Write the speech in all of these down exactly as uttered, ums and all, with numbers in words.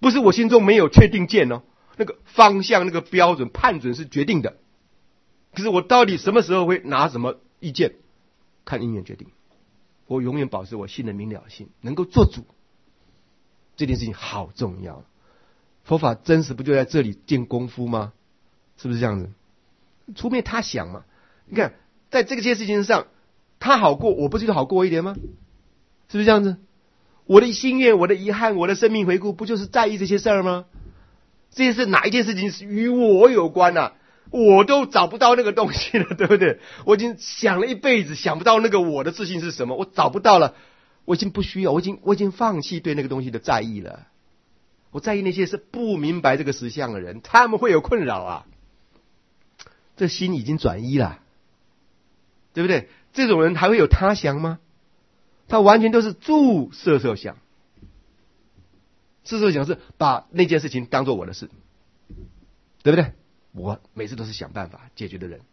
不是我心中没有确定见哦，那个方向、那个标准、判准是决定的。可是我到底什么时候会拿什么意见，看因缘决定。我永远保持我心的明了性，能够做主，这件事情好重要。佛法真实不就在这里见功夫吗？是不是这样子？除非他想嘛，你看在这个些事情上，他好过，我不是就好过一点吗？是不是这样子？我的心愿、我的遗憾、我的生命回顾，不就是在意这些事儿吗？这些事哪一件事情是与我有关啊？我都找不到那个东西了，对不对？我已经想了一辈子，想不到那个我的自信是什么，我找不到了，我已经不需要，我已经我已经放弃对那个东西的在意了。我在意那些是不明白这个实相的人，他们会有困扰啊。这心已经转移了，对不对？这种人还会有他想吗？他完全都是住色受想。色受想是把那件事情当作我的事，对不对？我每次都是想办法解决的人，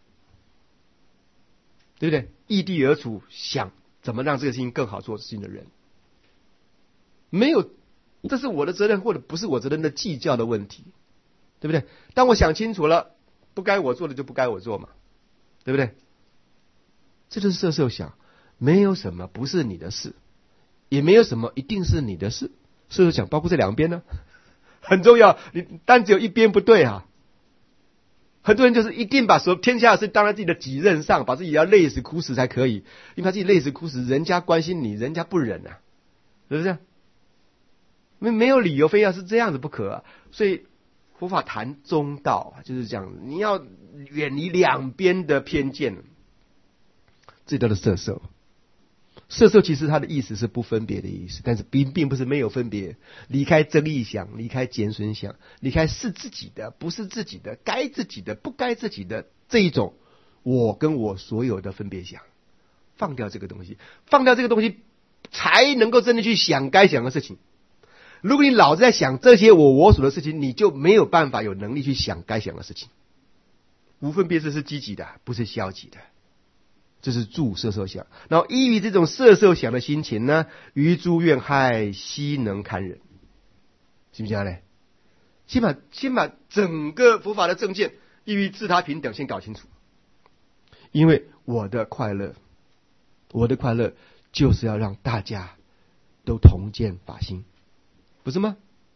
对不对？异地而处，想怎么让这个事情更好做事情的人，没有，这是我的责任或者不是我责任的计较的问题，对不对？当我想清楚了，不该我做的就不该我做嘛，对不对？这就是色受想，没有什么不是你的事，也没有什么一定是你的事。色受想包括这两边呢，很重要。你单只有一边不对啊。很多人就是一定把所有天下的事当在自己的己任上，把自己要累死哭死才可以，因为他自己累死哭死，人家关心你，人家不忍啊，是不是？没没有理由非要是这样子不可啊。所以佛法谈中道就是这样，你要远离两边的偏见，这叫做色受。色受其实它的意思是不分别的意思，但是并并不是没有分别。离开争议想，离开减损想，离开是自己的不是自己的，该自己的不该自己的这一种我跟我所有的分别想，放掉这个东西，放掉这个东西才能够真的去想该想的事情。如果你老是在想这些我我所的事情，你就没有办法有能力去想该想的事情。无分别智是积极的，不是消极的。这是住色受想，然后依于这种色受想的心情呢，于诸怨害悉能堪忍，行不行呢？先把先把整个佛法的正见依于自他平等先搞清楚，因为我的快乐，我的快乐就是要让大家都同见法心，不是吗？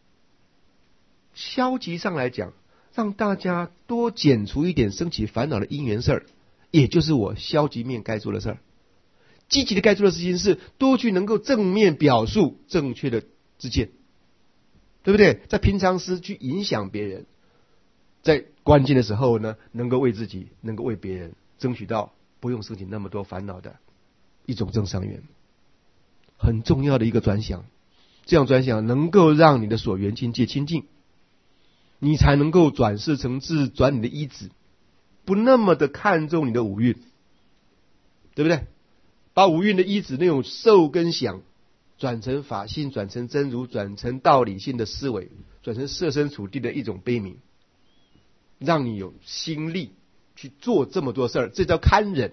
消极上来讲，让大家多减除一点升起烦恼的因缘事儿，也就是我消极面该做的事儿。积极的该做的事情是多去能够正面表述正确的知见，对不对？在平常时去影响别人，在关键的时候呢，能够为自己，能够为别人争取到不用升起那么多烦恼的一种正商缘，很重要的一个转想。这样转想能够让你的所缘境界清净，你才能够转世成智，转你的依止，不那么的看重你的五蕴，对不对？把五蕴的依止那种受跟想转成法性，转成真如，转成道理性的思维，转成设身处地的一种悲悯，让你有心力去做这么多事儿，这叫堪忍。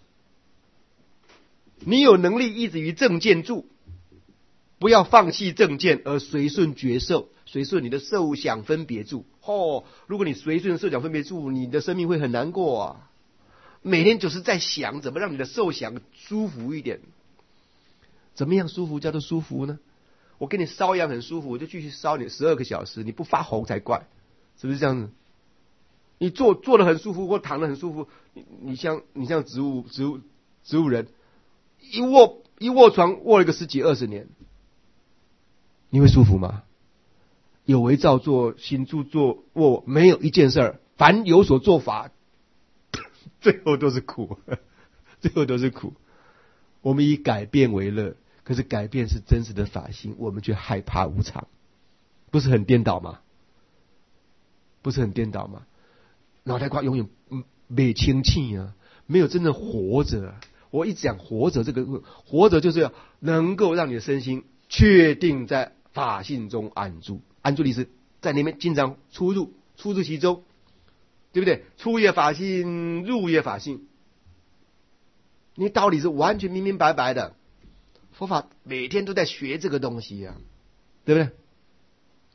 你有能力依止于正见住，不要放弃正见而随顺觉受，随顺你的受想分别住。哦，如果你随顺受想分别住，你的生命会很难过啊！每天就是在想怎么让你的受想舒服一点。怎么样舒服叫做舒服呢？我给你瘙痒很舒服，我就继续烧你十二个小时，你不发红才怪，是不是这样子？你坐坐得很舒服或躺得很舒服，你你像你像植物植物植物人，一卧一卧床卧了个十几二十年，你会舒服吗？有为造作，行住坐卧，没有一件事儿，凡有所做法，最后都是苦，最后都是苦。我们以改变为乐，可是改变是真实的法性，我们却害怕无常，不是很颠倒吗？不是很颠倒吗？脑袋瓜永远没清气啊，没有真正活着。我一直讲活着，这个活着就是要能够让你的身心确定在法性中安住。安住的意思在里面经常出入，出入其中，对不对？出也法性，入也法性，你道理是完全明明白白的。佛法每天都在学这个东西啊，对不对？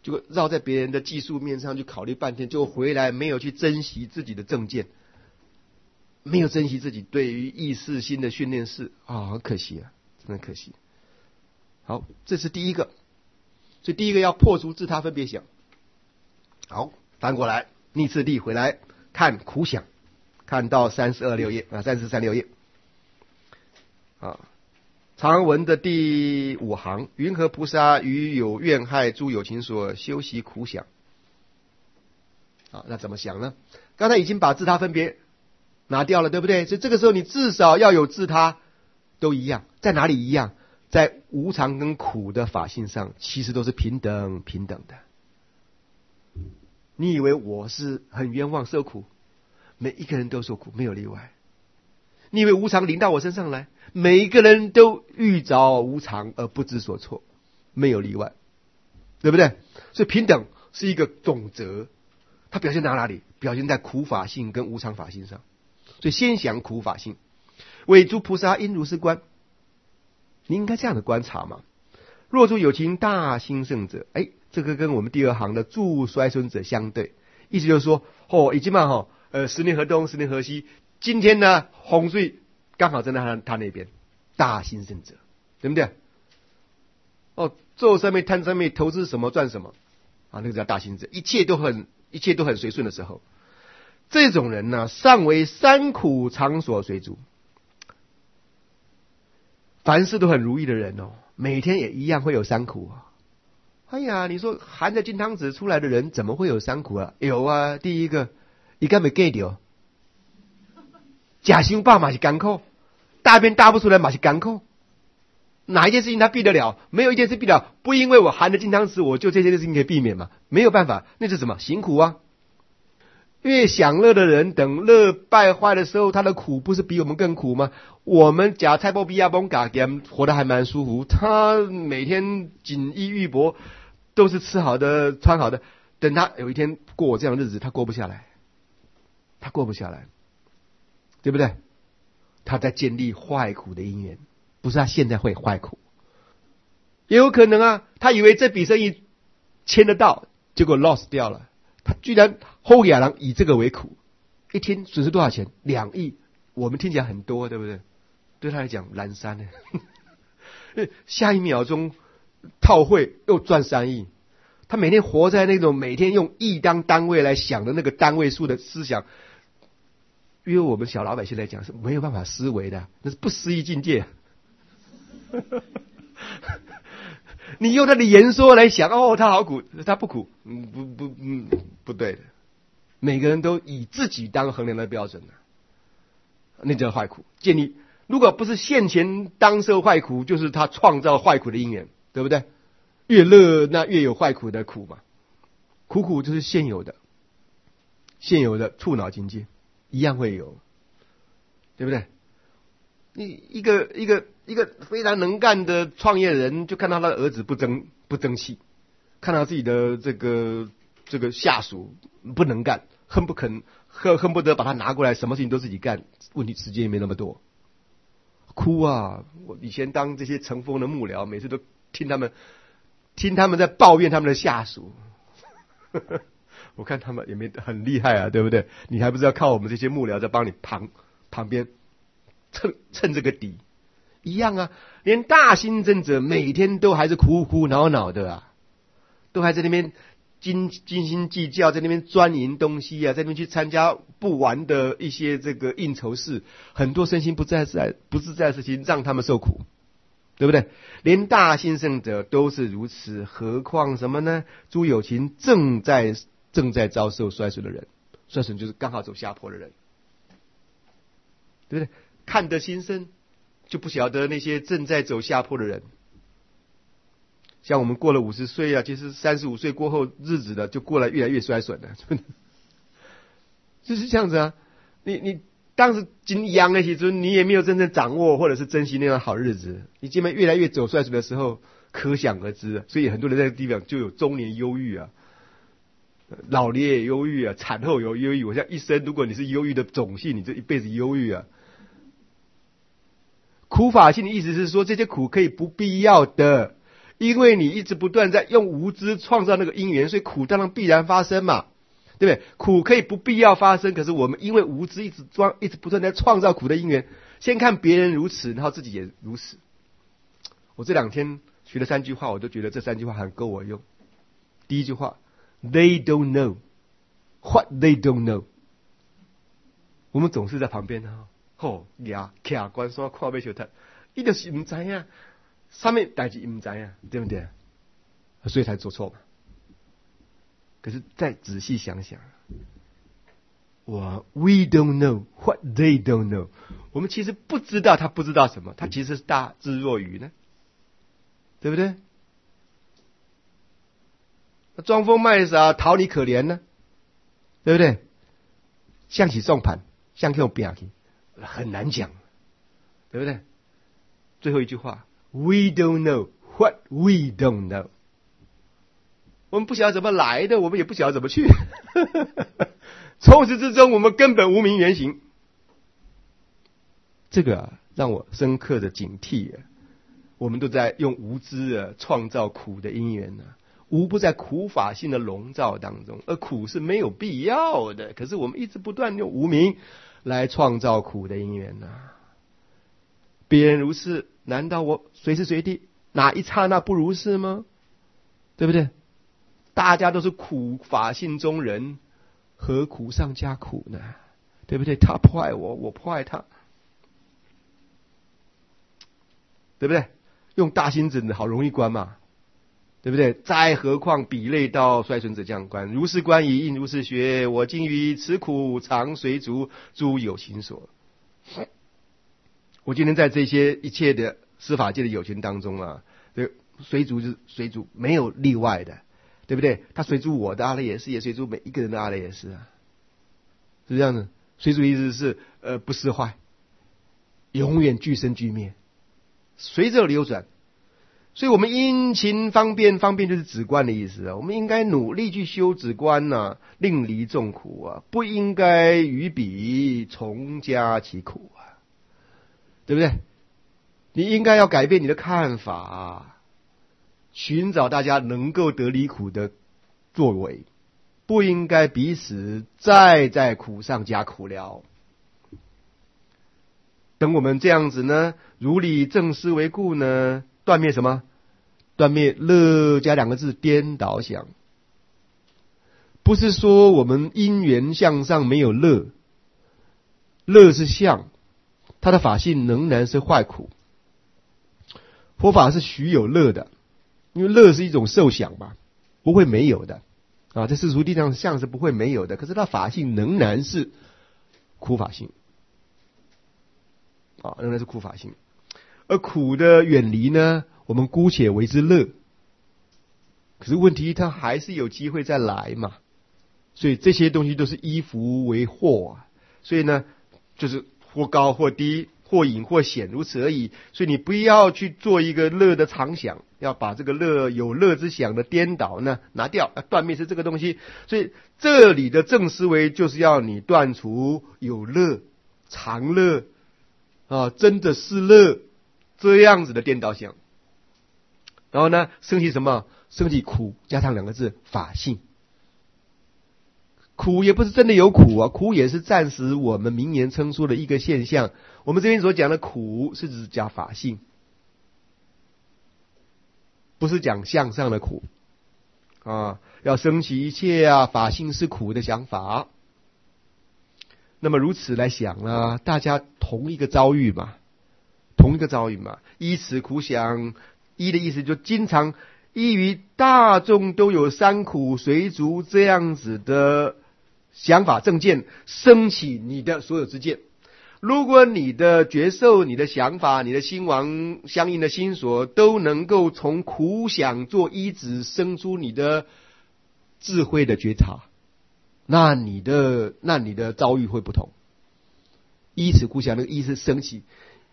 结果绕在别人的技术面上去考虑半天，就回来没有去珍惜自己的正见，没有珍惜自己对于意识心的训练是啊，很可惜啊，真的可惜。好，这是第一个，所以第一个要破除自他分别想。好，翻过来逆次第回来看苦想，看到三十二六页啊，三十三六页啊。常文的第五行，云何菩萨于有怨害诸有情所修习苦想？啊，那怎么想呢？刚才已经把自他分别拿掉了，对不对？所以这个时候你至少要有自他，都一样，在哪里一样？在无常跟苦的法性上，其实都是平等平等的。你以为我是很冤枉受苦？每一个人都受苦，没有例外。你以为无常临到我身上来？每一个人都遇着无常而不知所措，没有例外，对不对？所以平等是一个总则，它表现在哪里？表现在苦法性跟无常法性上。所以先想苦法性，为诸菩萨应如是观。你应该这样的观察嘛。若诸有情大兴盛者，哎，这个跟我们第二行的助衰损者相对，意思就是说，哦，已经嘛哈，呃，十年河东，十年河西。今天呢，洪水刚好站在他他那边，大兴盛者，对不对？哦，做生命、贪生命、投资什么赚什么啊，那个叫大兴者，一切都很一切都很随顺的时候，这种人呢，尚为三苦场所随逐，凡事都很如意的人哦，每天也一样会有三苦啊。哎呀，你说含着金汤匙出来的人怎么会有三苦啊？有啊，第一个，你敢没 get 掉？假心爸嘛是干扣，大便大不出来嘛是干扣，哪一件事情他避得了？没有一件事避得了，不因为我含着金汤匙，我就这些事情可以避免嘛？没有办法，那是什么？行苦啊！越享乐的人，等乐败坏的时候，他的苦不是比我们更苦吗？我们假菜波比亚崩嘎给活得还蛮舒服，他每天锦衣玉帛，都是吃好的穿好的，等他有一天过我这样的日子，他过不下来，他过不下来。对不对？他在建立坏苦的因缘，不是他现在会坏苦，也有可能啊，他以为这笔生意签得到，结果 lost 掉了，他居然后亚郎以这个为苦，一听损失多少钱？两亿，我们听起来很多，对不对？对他来讲蓝山呢，下一秒钟套会又赚三亿，他每天活在那种每天用亿当单位来想的那个单位数的思想。因为我们小老百姓来讲是没有办法思维的，那是不思议境界。你用他的言说来想，哦，他好苦，他不苦，嗯，不不，嗯，不对的。每个人都以自己当衡量的标准的，那叫坏苦。建立，如果不是现前当受坏苦，就是他创造坏苦的因缘，对不对？越乐那越有坏苦的苦嘛。苦苦就是现有的，现有的触脑境界。一样会有，对不对？你一个一个一个非常能干的创业人，就看到他的儿子不争不争气，看到自己的这个这个下属不能干，恨不肯恨恨不得把他拿过来，什么事情都自己干，问题时间也没那么多，哭啊！我以前当这些乘风的幕僚，每次都听他们听他们在抱怨他们的下属。我看他们也没很厉害啊，对不对？你还不是要靠我们这些幕僚在帮你旁旁边蹭蹭这个底，一样啊。连大兴盛者每天都还是苦苦恼恼的啊，都还在那边斤斤斤计较，在那边钻营东西啊，在那边去参加不完的一些这个应酬事，很多身心不自在不自在的事情让他们受苦，对不对？连大兴盛者都是如此，何况什么呢？诸有情正在正在遭受衰损的人，衰损就是刚好走下坡的人，对不对？看得心生，就不晓得那些正在走下坡的人。像我们过了五十岁啊，其实三十五岁过后，日子的就过来越来越衰损了，就是这样子啊。你你当时金阳的时候，你也没有真正掌握或者是珍惜那段好日子，你渐渐越来越走衰损的时候，可想而知。所以很多人在这个地方就有中年忧郁啊。老年也忧郁啊，产后有忧郁。我想一生，如果你是忧郁的种性，你这一辈子忧郁啊。苦法性的意思是说，这些苦可以不必要的因为你一直不断在用无知创造那个因缘，所以苦当然必然发生嘛，对不对？苦可以不必要发生，可是我们因为无知一直装，一直不断在创造苦的因缘。先看别人如此，然后自己也如此。我这两天学了三句话，我都觉得这三句话很够我用。第一句话 ，They don't know what they don't know。我们总是在旁边哈，吼呀，卡关说看要求他，伊就是唔知呀，上面代志唔知呀，对不对？所以才做错嘛。可是再仔细想想，我 we don't know what they don't know， 我们其实不知道他不知道什么，他其实是大智若愚呢，对不对？装疯卖傻，讨你可怜呢，对不对？象棋送盘，象棋用变去，很难讲，对不对？最后一句话 ，We don't know what we don't know。我们不晓得怎么来的，我们也不晓得怎么去。从始至终，我们根本无名原形。这个、啊、让我深刻的警惕、啊。我们都在用无知啊创造苦的因缘呢、啊，无不在苦法性的笼罩当中，而苦是没有必要的。可是我们一直不断用无明来创造苦的因缘呢、啊。别人如是，难道我随时随地哪一刹那不如是吗？对不对？大家都是苦法性中人，何苦上加苦呢？对不对？他迫害我，我迫害他，对不对？用大心子好容易观嘛，对不对？再何况比类道衰损者将观，如是观已，应如是学。我今于此苦常随逐，诸有情所。我今天在这些一切的司法界的有情当中啊，对，随逐就是随逐，没有例外的。对不对？他随逐我的阿赖耶识，也随逐每一个人的阿赖耶识啊，是这样的。随逐意思是呃不失坏，永远俱生俱灭，随着流转。所以我们殷勤方便，方便就是止观的意思啊。我们应该努力去修止观呐、啊，令离众苦啊，不应该于彼重加其苦啊，对不对？你应该要改变你的看法、啊。寻找大家能够得离苦的作为，不应该彼此再在苦上加苦了。等我们这样子呢，如理正思为故呢，断灭什么？断灭乐加两个字，颠倒想。不是说我们因缘向上没有乐，乐是相，它的法性仍然是坏苦。佛法是许有乐的。因为乐是一种受想嘛，不会没有的啊，在世俗地上相是不会没有的，可是它法性仍然是苦法性啊，仍然是苦法性。而苦的远离呢，我们姑且为之乐，可是问题它还是有机会再来嘛，所以这些东西都是依福为祸啊，所以呢，就是或高或低，或隐或显，如此而已。所以你不要去做一个乐的常想。要把这个乐有乐之想的颠倒呢拿掉，要断灭是这个东西。所以这里的正思维就是要你断除有乐、常乐啊，真的是乐这样子的颠倒想。然后呢，升起什么？升起苦，加上两个字法性。苦也不是真的有苦啊，苦也是暂时我们名言称说的一个现象。我们这边所讲的苦是指加法性。不是讲向上的苦啊，要升起一切啊法性是苦的想法。那么如此来想呢，大家同一个遭遇嘛，同一个遭遇嘛，依此苦想，依的意思就经常依于大众都有三苦随逐这样子的想法正见，升起你的所有之见。如果你的觉受、你的想法、你的心王相应的心所都能够从苦想做依止，生出你的智慧的觉察，那你的那你的遭遇会不同。依此苦想，那个依是升起，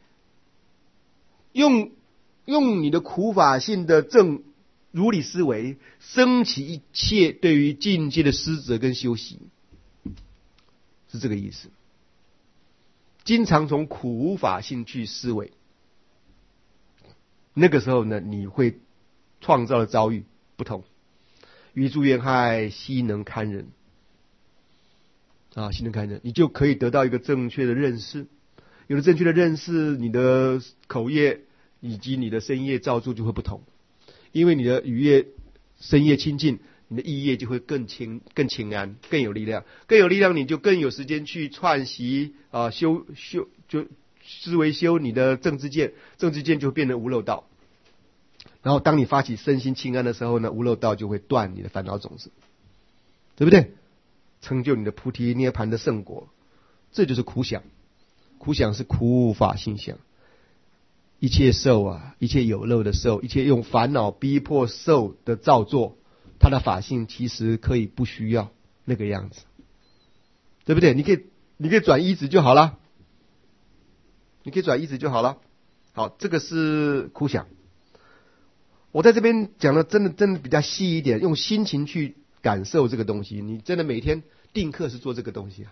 用用你的苦法性的正如理思维，升起一切对于境界的施责跟修习，是这个意思。经常从苦法性去思维，那个时候呢，你会创造的遭遇不同。于诸怨害，悉能堪忍啊，悉能堪忍，你就可以得到一个正确的认识。有了正确的认识，你的口业以及你的身业造作就会不同，因为你的语业、身业清净，你的意业就会更清、更清安、更有力量，更有力量，你就更有时间去串习啊，修修就思维修你的正知见，正知见就变成无漏道。然后当你发起身心清安的时候呢，无漏道就会断你的烦恼种子，对不对？成就你的菩提涅盘的圣果，这就是苦想。苦想是苦法性想，一切受啊，一切有漏的受，一切用烦恼逼迫受的造作，它的法性其实可以不需要那个样子，对不对？你可以你可以转依止就好了，你可以转依止就好了。好，这个是苦想。我在这边讲的真的真的比较细一点，用心情去感受这个东西。你真的每天定课是做这个东西啊。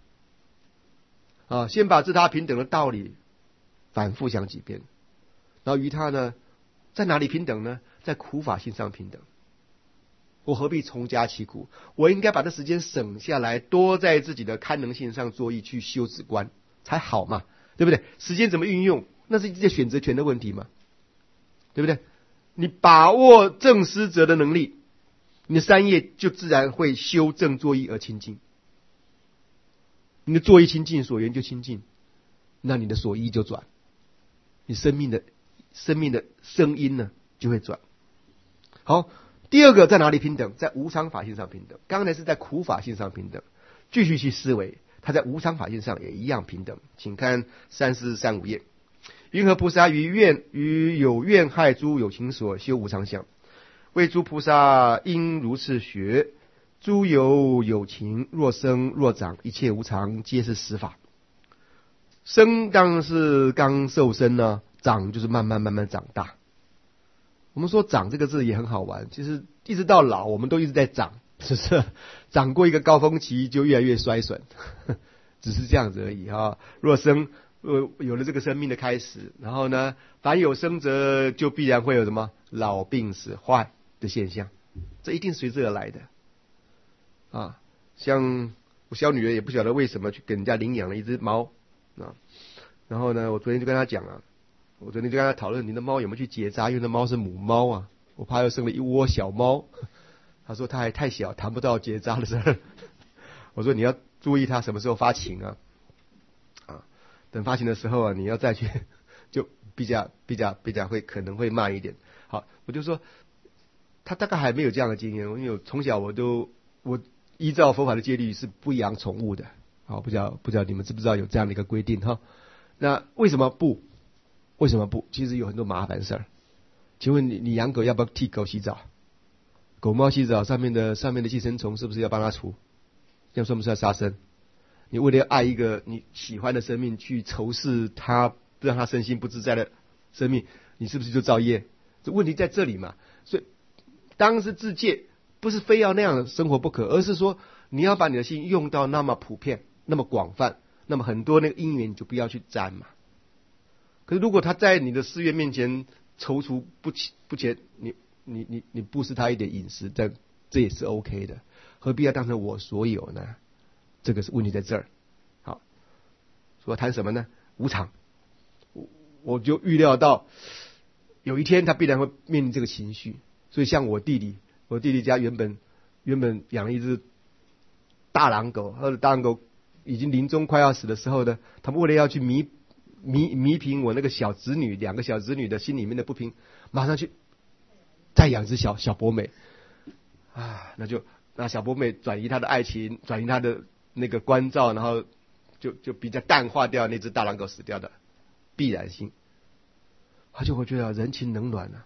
啊，先把自他平等的道理反复想几遍，然后于他呢，在哪里平等呢？在苦法性上平等。我何必重加其苦？我应该把这时间省下来，多在自己的堪能性上作意去修止观才好嘛，对不对？时间怎么运用，那是一些选择权的问题嘛，对不对？你把握正思则的能力，你的三业就自然会修正作意而清净。你的作意清净，所缘就清净，那你的所依就转，你生命的生命的声音呢就会转。好，第二个在哪里平等？在无常法性上平等。刚才是在苦法性上平等，继续去思维，它在无常法性上也一样平等。请看三四三五页。云何菩萨于怨于有怨害诸有情所修无常相？为诸菩萨应如是学。诸有有情，若生若长，一切无常，皆是实法。生当然是刚受生呢，长就是慢慢慢慢长大。我们说长这个字也很好玩，其实一直到老，我们都一直在长，只是长过一个高峰期就越来越衰损，只是这样子而已啊。若生，呃，有了这个生命的开始，然后呢，凡有生者，就必然会有什么老病死坏的现象，这一定随之而来的。啊，像我小女儿也不晓得为什么去给人家领养了一只猫啊，然后呢，我昨天就跟她讲啊，我昨天就跟她讨论你的猫有没有去结扎，因为那猫是母猫啊，我怕又生了一窝小猫。她说她还太小，谈不到结扎的事儿。我说你要注意它什么时候发情啊，啊，等发情的时候啊，你要再去，就比较比较比较会可能会慢一点。好，我就说她大概还没有这样的经验，因为我从小我都我。依照佛法的戒律是不养宠物的，好，不知道不知道你们知不知道有这样的一个规定哈？那为什么不？为什么不？其实有很多麻烦事儿。请问你你养狗要不要替狗洗澡？狗猫洗澡上面的上面的寄生虫是不是要帮它除？这样算不算杀生？你为了爱一个你喜欢的生命，去仇视它，让它身心不自在的生命，你是不是就造业？这问题在这里嘛。所以当是自戒。不是非要那样的生活不可，而是说你要把你的心用到那么普遍、那么广泛，那么很多那个因缘你就不要去沾嘛。可是如果他在你的寺院面前踌躇不不前，你你你你布施他一点饮食，这这也是 OK 的，何必要当成我所有呢？这个是问题在这儿。好，说谈什么呢？无常。我我就预料到有一天他必然会面临这个情绪，所以像我弟弟。我弟弟家原本原本养了一只大狼狗，他的大狼狗已经临终快要死的时候呢，他们为了要去弥弥弥平我那个小侄女两个小侄女的心里面的不平，马上去再养只小小博美啊，那就那小博美转移他的爱情，转移他的那个关照，然后就就比较淡化掉那只大狼狗死掉的必然性，他就会觉得人情冷暖啊。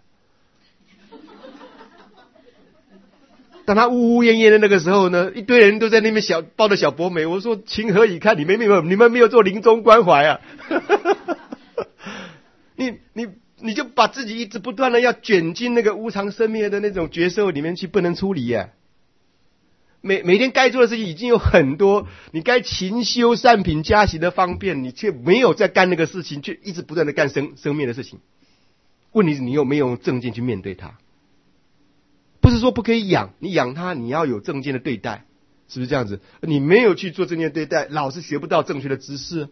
当他呜呜咽咽的那个时候呢，一堆人都在那边小抱着小博美，我说情何以堪？你们没有，你们没有做临终关怀啊！你你你就把自己一直不断的要卷进那个无常生灭的那种角色里面去，不能出离呀。每每天该做的事情已经有很多，你该勤修善品加行的方便，你却没有在干那个事情，却一直不断的干生生灭的事情。问题是你有没有正见去面对它？ 说不可以养，你养它你要有正见的对待，是不是这样子？你没有去做正见对待，老是学不到正确的知识，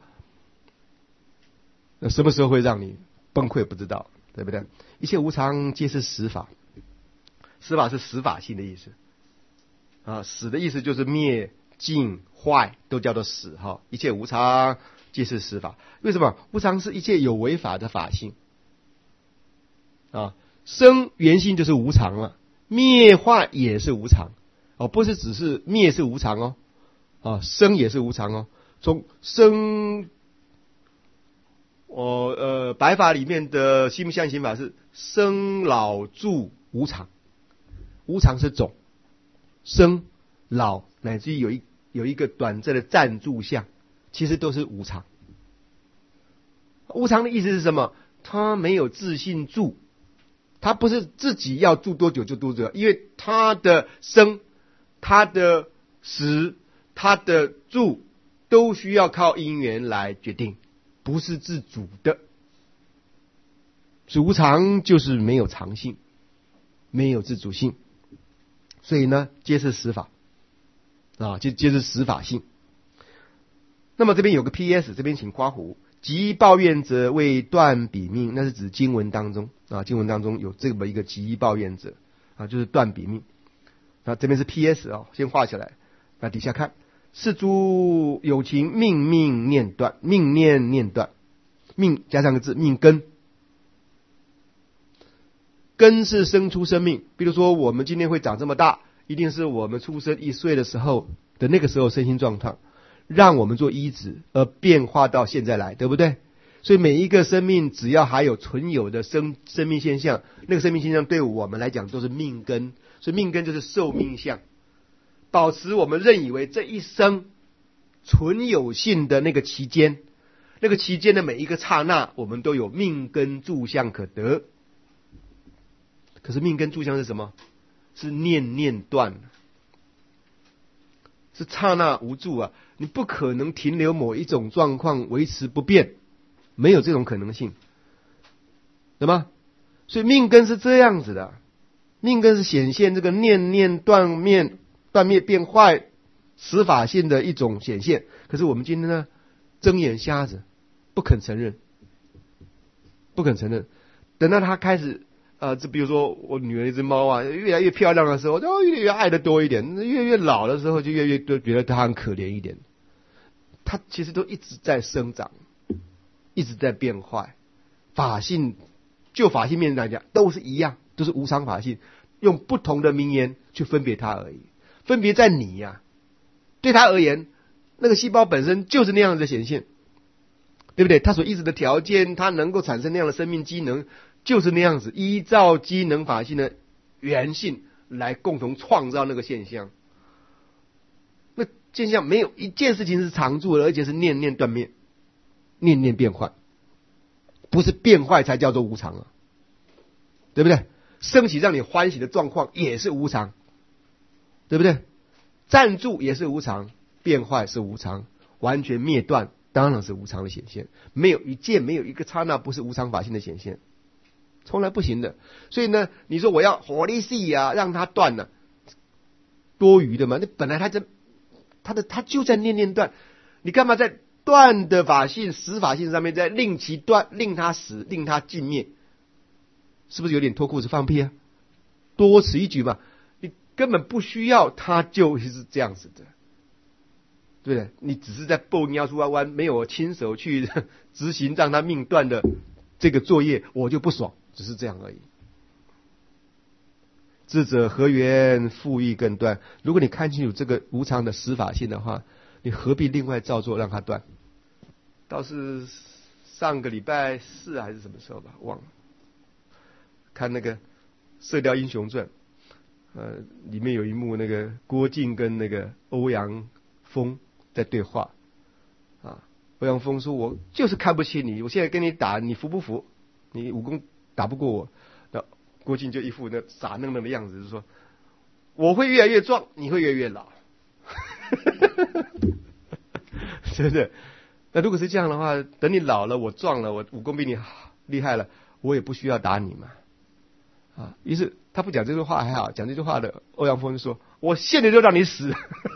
那什么时候会让你崩溃不知道，对不对？一切无常皆是死法，死法是死法性的意思啊，死的意思就是灭尽坏都叫做死哈。一切无常皆是死法，为什么？无常是一切有为法的法性啊，生原性就是无常了，灭坏也是无常哦，不是只是灭是无常哦，啊，生也是无常哦。从生，我呃白法里面的心不相行法是生老住无常，无常是种，生老乃至于有一有一个短暂的暂住相，其实都是无常。无常的意思是什么？它没有自性住，它不是自己要住多久就多久，因为它的生、它的死、它的住都需要靠因缘来决定，不是自主的。所以无常就是没有常性，没有自主性，所以呢，皆是死法啊，就皆是死法性。那么这边有个 P S， 这边请括弧，即抱怨者为断彼命，那是指经文当中啊，经文当中有这么一个即抱怨者啊，就是断彼命。那这边是 P S 啊，先画起来。那底下看，是诸有情命命念断，命念念断，命加上个字命根，根是生出生命。比如说我们今天会长这么大，一定是我们出生一岁的时候的那个时候身心状况让我们做依止而变化到现在来，对不对？所以每一个生命只要还有存有的生生命现象，那个生命现象对我们来讲都是命根，所以命根就是寿命相，保持我们认以为这一生存有性的那个期间，那个期间的每一个刹那我们都有命根住相可得。可是命根住相是什么？是念念断，是刹那无住啊！你不可能停留某一种状况维持不变，没有这种可能性，对吗？所以命根是这样子的，命根是显现这个念念断灭、断灭变坏死法性的一种显现。可是我们今天呢，睁眼瞎子，不肯承认，不肯承认。等到他开始。呃，这比如说我女儿一只猫啊，越来越漂亮的时候，就越来越爱的多一点；越越老的时候，就越越都觉得她很可怜一点。它其实都一直在生长，一直在变坏。法性，就法性面来讲，都是一样，都是无常法性，用不同的名言去分别它而已。分别在你呀、啊，对他而言，那个细胞本身就是那样的显现，对不对？它所依止的条件，它能够产生那样的生命机能。就是那样子，依照机能法性的原性来共同创造那个现象。那现象没有一件事情是常住的，而且是念念断灭，念念变坏，不是变坏才叫做无常啊，对不对？升起让你欢喜的状况也是无常，对不对？暂住也是无常，变坏是无常，完全灭断当然是无常的显现。没有一件，没有一个刹那不是无常法性的显现。从来不行的。所以呢，你说我要火力系啊，让它断了，多余的嘛？那本来它在它的它就在念念断，你干嘛在断的法性死法性上面再令其断，令它死，令它尽灭？是不是有点脱裤子放屁啊？多此一举嘛，你根本不需要，它就是这样子的，对不对？你只是在蹦尿出弯弯，没有亲手去执行让它命断的这个作业，我就不爽。只是这样而已。智者何缘复欲更断？如果你看清楚这个无常的死法性的话，你何必另外造作让它断？倒是上个礼拜四还是什么时候吧，忘了。看那个《射雕英雄传》，呃，里面有一幕，那个郭靖跟那个欧阳锋在对话啊。欧阳锋说：“我就是看不起你，我现在跟你打，你服不服？你武功打不过我。”那郭靖就一副那傻愣愣的样子，就是说：“我会越来越壮，你会越来越老。”是不是？那如果是这样的话，等你老了，我壮了，我武功比你厉害了，我也不需要打你嘛。啊，于是他他不讲这句话还好，讲这句话的欧阳锋就说：“我现在就让你死。”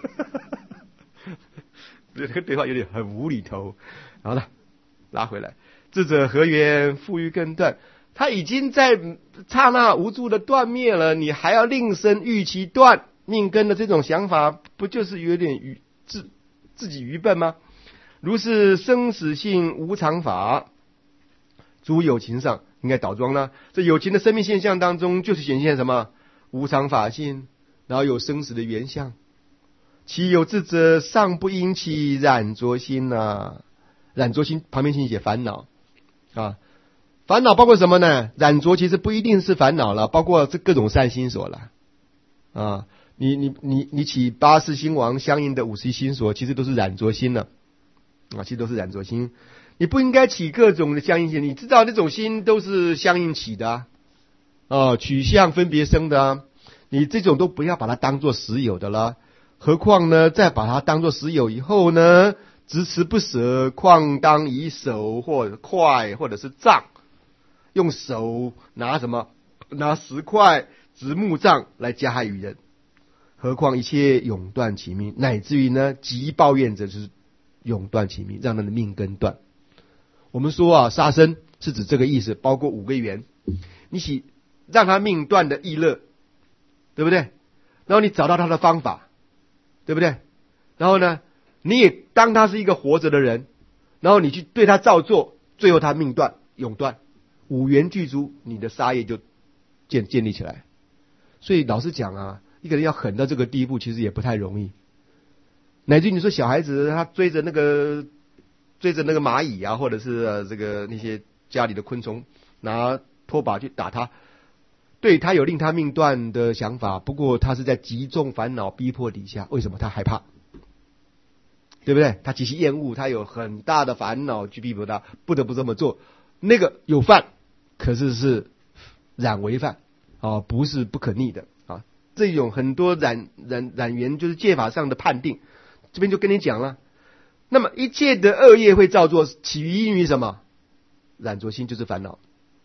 这个对话有点很无厘头。然后呢，拉回来，智者何缘，复欲更断。他已经在刹那无助的断灭了，你还要另生欲其断，命根的这种想法，不就是有点愚自自己愚笨吗？如是生死性无常法，诸有情上应该倒装呢。这有情的生命现象当中，就是显现什么无常法性，然后有生死的原相。其有智者尚不因其染着心啊，染着心旁边请写烦恼啊。烦恼包括什么呢？染着其实不一定是烦恼了，包括这各种善心所了啊。你你你你起八识心王相应的五十一心所，其实都是染着心了啊，其实都是染着心。你不应该起各种的相应心，你知道那种心都是相应起的啊，啊取向分别生的啊，你这种都不要把它当作实有的了。何况呢，再把它当作实有以后呢，执持不舍，况当以手或者筷或者是杖，用手拿什么？拿石块、执木杖来加害于人。何况一切永断其命，乃至于呢，极抱怨者就是永断其命，让他的命根断。我们说啊，杀生是指这个意思，包括五个缘，你起让他命断的意乐，对不对？然后你找到他的方法，对不对？然后呢，你也当他是一个活着的人，然后你去对他照做，最后他命断永断，五缘具足，你的杀业就建建立起来。所以老实讲啊，一个人要狠到这个地步，其实也不太容易。乃至于你说小孩子他追着那个追着那个蚂蚁啊，或者是、呃、这个那些家里的昆虫，拿拖把去打他，对他有令他命断的想法，不过他是在极重烦恼逼迫底下。为什么？他害怕，对不对？他极其厌恶，他有很大的烦恼去逼迫他，不得不这么做。那个有犯，可是是染违犯啊，不是不可逆的啊。这种很多染染染缘就是戒法上的判定，这边就跟你讲了。那么一切的恶业会造作，起因于什么？染着心就是烦恼。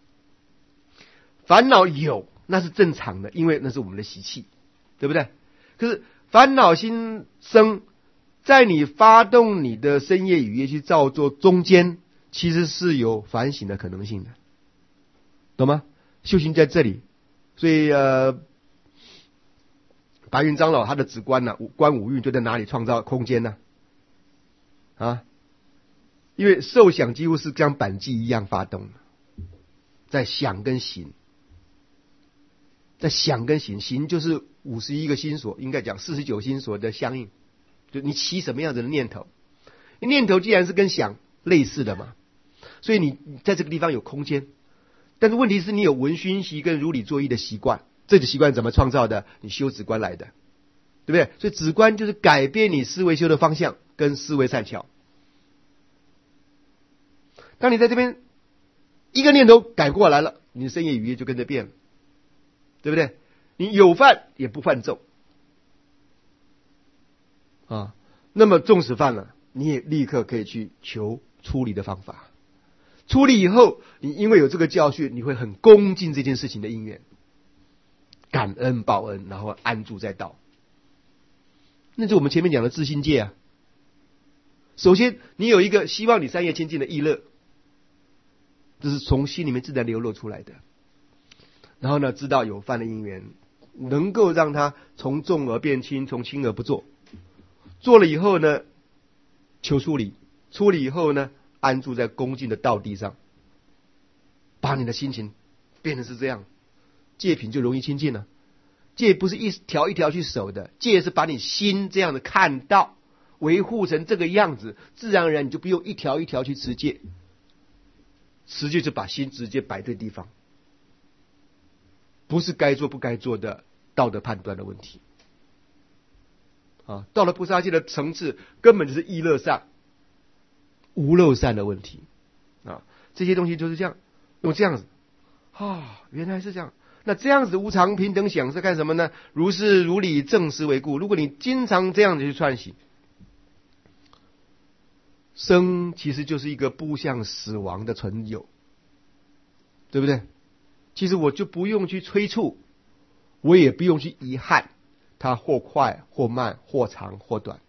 烦恼有，那是正常的，因为那是我们的习气，对不对？可是烦恼心生，在你发动你的身业语业去造作中间，其实是有反省的可能性的，懂吗？修行在这里，所以呃，白云长老他的止观呢、啊，观五蕴就在哪里创造空间呢？啊，因为受想几乎是像扳机一样发动的，在想跟行，在想跟行，行就是五十一个心所，应该讲四十九心所的相应，就你起什么样子的念头，念头既然是跟想类似的嘛，所以你在这个地方有空间。但是问题是你有闻熏习跟如理作意的习惯，这个习惯怎么创造的？你修止观来的，对不对？所以止观就是改变你思维修的方向跟思维善巧。当你在这边一个念头改过来了，你的身业语业就跟着变了，对不对？你有犯也不犯咒啊，那么纵使犯了，你也立刻可以去求出离的方法。出离以后，你因为有这个教训，你会很恭敬这件事情的因缘，感恩报恩，然后安住在道。那是我们前面讲的自心戒啊。首先，你有一个希望你三业清净的意乐，这是从心里面自然流露出来的。然后呢，知道有犯的因缘，能够让它从重而变轻，从轻而不做。做了以后呢，求出离，出离以后呢，安住在恭敬的道地上，把你的心情变成是这样，戒品就容易清净了。戒不是一条一条去守的，戒是把你心这样的看到，维护成这个样子，自然而然你就不用一条一条去持戒，持戒就把心直接摆对地方，不是该做不该做的道德判断的问题啊。到了不杀戒的层次，根本就是意乐善、无漏善的问题啊。这些东西就是这样，用这样子啊，原来是这样。那这样子无常平等想是干什么呢？如是如理正实为故。如果你经常这样子去串习，生其实就是一个步向死亡的存有，对不对？其实我就不用去催促， 我也不用去遗憾它或快或慢或长或短，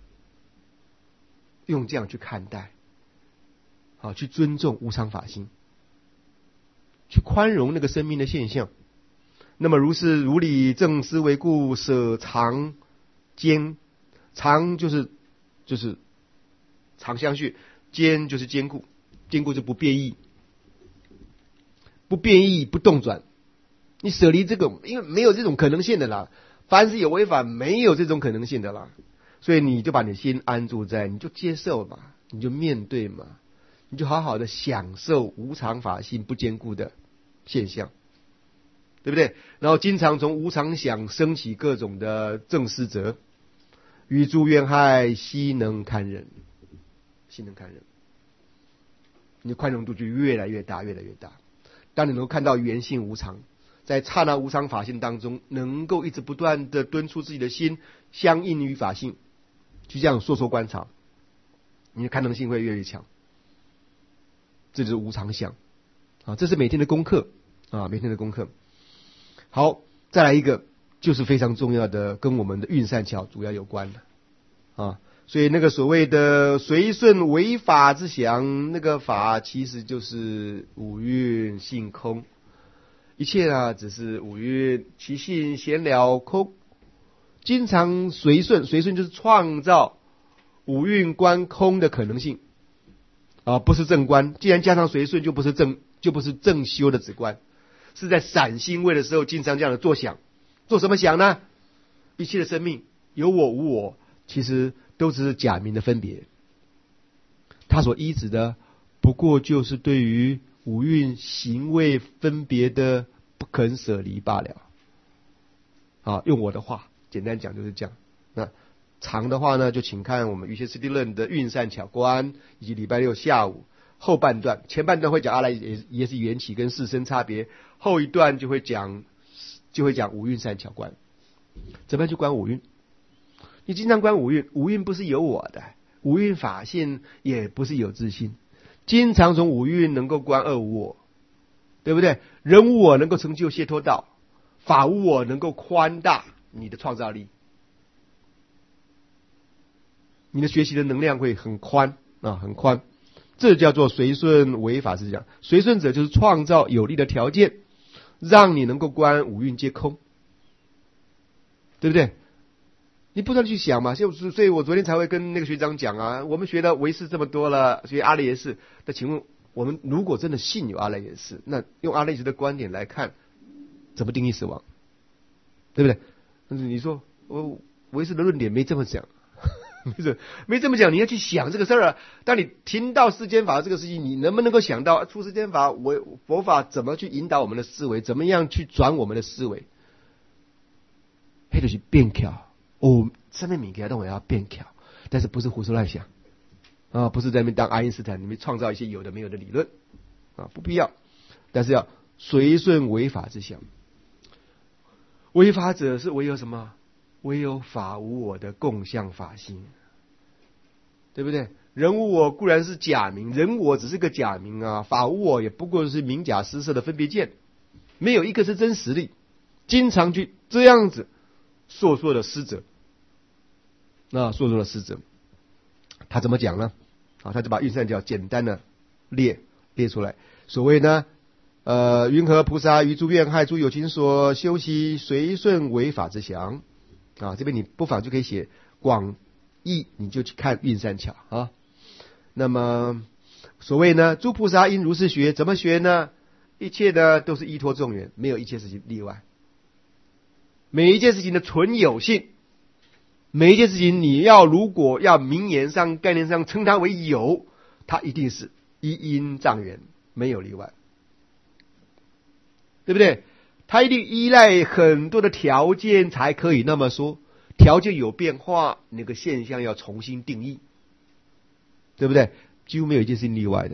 用这样去看待，好，去尊重无常法性，去宽容那个生命的现象。那么如是如理正思维故，舍常坚，常就是就是常相续，坚就是坚固，坚固就不变异，不变异不动转。你舍离这个，因为没有这种可能性的啦，凡是有违反，没有这种可能性的啦，所以你就把你心安住在，你就接受嘛，你就面对嘛，你就好好的享受无常法性不坚固的现象，对不对？然后经常从无常想升起各种的正思责，与诸怨害悉能堪忍，悉能堪忍，你的宽容度就越来越大，越来越大。当你能够看到缘性无常，在刹那无常法性当中，能够一直不断的敦促自己的心相应于法性，去这样说说观察，你的堪能性会越来越强。这就是无常相啊，这是每天的功课啊，每天的功课。好，再来一个，就是非常重要的，跟我们的运善巧主要有关的啊。所以那个所谓的随顺违法之想，那个法其实就是五蕴性空，一切啊只是五蕴其性显了空，经常随顺，随顺就是创造五蕴观空的可能性啊，不是正观。既然加上随顺，就不是正，就不是正修的止观，是在散心位的时候，经常这样的做想。做什么想呢？一切的生命有我无我，其实都只是假名的分别。他所依止的，不过就是对于五蕴行为分别的不肯舍离罢了。啊，用我的话简单讲就是这样。那长的话呢，就请看我们瑜伽师地论的运善巧观，以及礼拜六下午后半段。前半段会讲阿赖也也是缘起跟四生差别，后一段就会讲就会讲五蕴善巧观，怎么样去观五蕴？你经常观五蕴，五蕴不是有我的，五蕴法性也不是有自性，经常从五蕴能够观二无我，对不对？人无我能够成就解脱道，法无我能够宽大你的创造力，你的学习的能量会很宽啊，很宽。这叫做随顺违法之想。随顺者就是创造有利的条件，让你能够观五蕴皆空，对不对？你不断去想嘛，所以我昨天才会跟那个学长讲啊，我们学的唯识这么多了，学阿赖耶识，那请问我们如果真的信有阿赖耶识，那用阿赖耶识的观点来看，怎么定义死亡？对不对？但是你说我唯识的论点没这么讲，没这没这么讲，你要去想这个事儿啊。当你听到世间法这个事情，你能不能够想到出世间法，我佛法怎么去引导我们的思维，怎么样去转我们的思维？那就是变巧哦，上面每个都我要变巧，但是不是胡思乱想啊，不是在那边当爱因斯坦，你们创造一些有的没有的理论啊，不必要。但是要随顺违法之想。违法者是唯有什么？唯有法无我的共相法性，对不对？人无我固然是假名，人我只是个假名啊，法无我也不过是名假施设的分别见，没有一个是真实力。经常去这样子说说的施者，那说说的施者，他怎么讲呢？啊，他就把运善巧简单的列列出来。所谓呢，呃，云何菩萨于诸怨害诸有情所修习随顺违法之想啊，这边你不妨就可以写广义，你就去看运善巧啊。那么所谓呢，诸菩萨应如是学，怎么学呢？一切的都是依托众缘，没有一切事情例外。每一件事情的纯有性，每一件事情你要如果要名言上概念上称它为有，它一定是依因障缘，没有例外，对不对？它一定依赖很多的条件才可以那么说，条件有变化，那个现象要重新定义，对不对？几乎没有一件事情例外的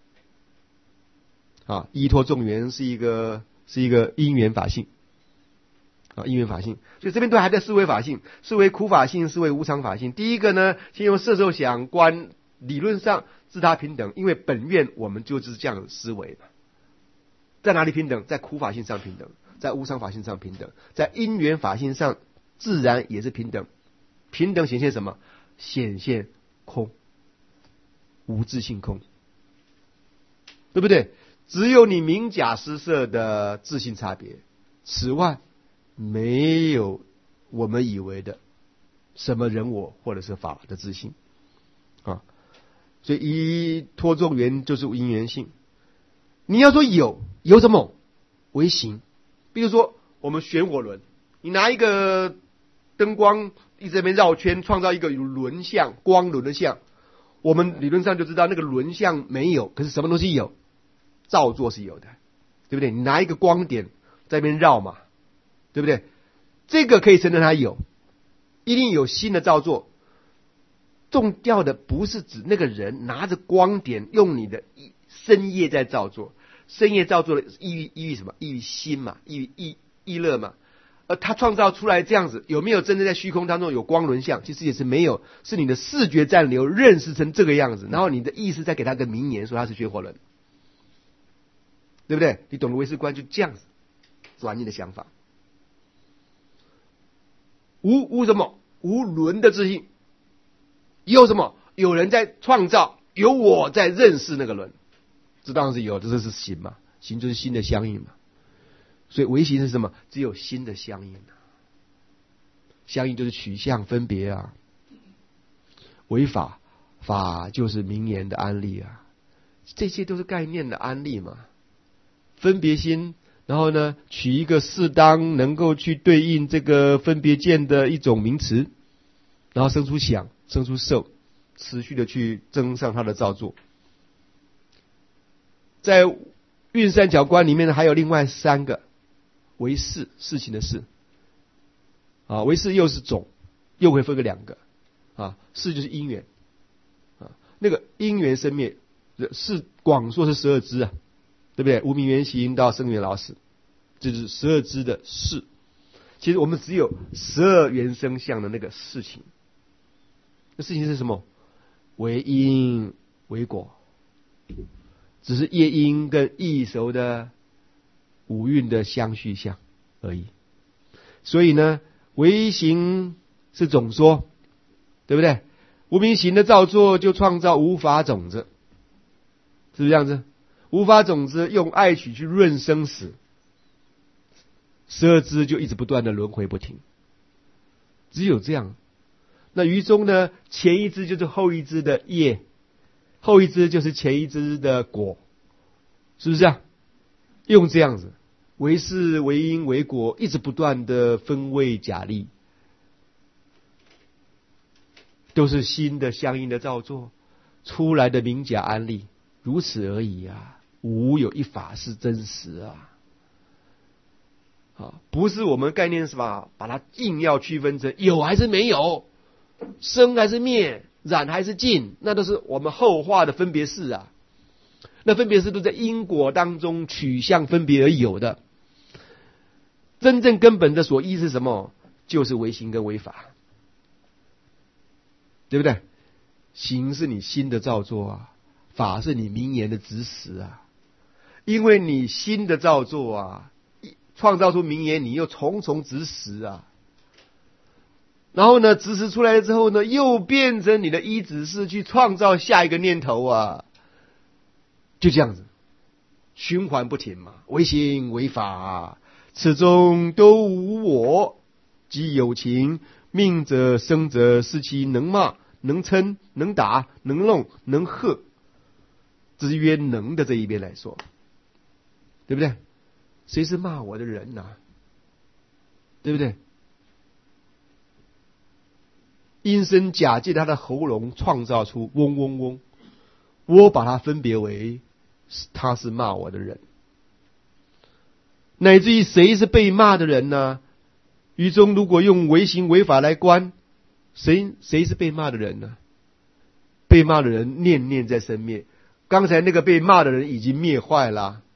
啊！依托众缘是一个是一个因缘法性啊，因缘法性，所以这边都还在思维法性，思维苦法性，思维无常法性。第一个呢，先用色受想观，理论上自他平等，因为本愿我们就是这样思维的。在哪里平等？在苦法性上平等， 在无常法性上平等，在因缘法性上自然也是平等。平等显现什么？显现空，无自性空，对不对？只有你明假失色的自性差别，此外没有我们以为的什么人我或者是法的自性啊。所以依托众缘就是因缘性。你要说有有什么为形？比如说我们旋火轮，你拿一个灯光一直在那边绕圈，创造一个轮相，光轮的相，我们理论上就知道那个轮相没有，可是什么东西有？造作是有的，对不对？你拿一个光点在那边绕嘛，对不对？这个可以承认它有，一定有新的造作。重要的不是指那个人拿着光点用你的身业在造作，身业造作的意喻意喻什么？意喻心嘛，意喻意意乐嘛。而他创造出来这样子，有没有真正在虚空当中有光轮相？其实也是没有，是你的视觉暂留认识成这个样子，然后你的意识再给他个名言，说他是旋火轮，对不对？你懂得唯识观就这样子转你的想法。无无什么？无轮的自性。有什么？有人在创造，有我在认识那个轮，这当然是有，这是形嘛，形就是心的相应嘛。所以唯形是什么？只有心的相应啊，相应就是取向分别啊。唯法法就是名言的安立啊，这些都是概念的安立嘛。分别心，然后呢，取一个适当能够去对应这个分别见的一种名词，然后生出想，生出受，持续的去增上它的造作。在运三角观里面呢，还有另外三个唯识，事情的事啊，唯识又是种，又会分个两个啊，事就是因缘啊，那个因缘生灭是广说是十二支啊，对不对？无明缘行到生缘老死，这就是十二支的事。其实我们只有十二缘生相的那个事情，那事情是什么？为因为果，只是业因跟异熟的五蕴的相续相而已。所以呢，唯行是总说，对不对？无明行的造作就创造无法种子，是不是这样子？无法种子用爱取去润生死，十二支就一直不断的轮回不停，只有这样。那于中呢，前一支就是后一支的业，后一支就是前一支的果，是不是啊？用这样子，为事为因为果，一直不断的分位假立，都是新的相应的造作出来的明假安立，如此而已啊！无有一法是真实啊！啊，不是我们概念是吧？把它硬要区分成有还是没有，生还是灭，染还是净，那都是我们后化的分别事啊。那分别事都在因果当中取向分别而有的，真正根本的所依是什么？就是唯行跟唯法，对不对？行是你心的造作啊，法是你名言的执实啊。因为你心的造作啊，创造出名言，你又重重执实啊。然后呢，执实出来之后呢，又变成你的依止是去创造下一个念头啊，就这样子循环不停嘛。唯行唯法，此中都无我，即有情。命者生者，是其能骂、能嗔、能打、能弄、能喝，这是约能的这一边来说，对不对？谁是骂我的人啊？对不对？阴身假借他的喉咙创造出嗡嗡嗡，我把它分别为他是骂我的人，乃至于谁是被骂的人呢？于中如果用唯行唯法来观，谁谁是被骂的人呢？被骂的人念念在生灭，刚才那个被骂的人已经灭坏了，